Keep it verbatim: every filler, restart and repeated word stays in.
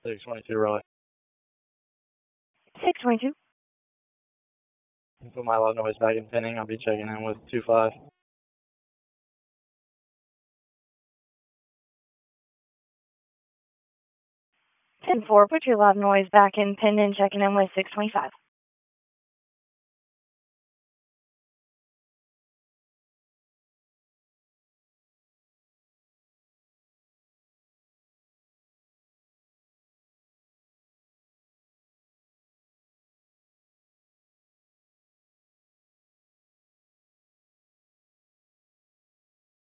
six twenty-two, Raleigh. six twenty-two. Put my loud noise back in pending. I'll be checking in with two five. ten four, put your loud noise back in pending, checking in with six twenty-five.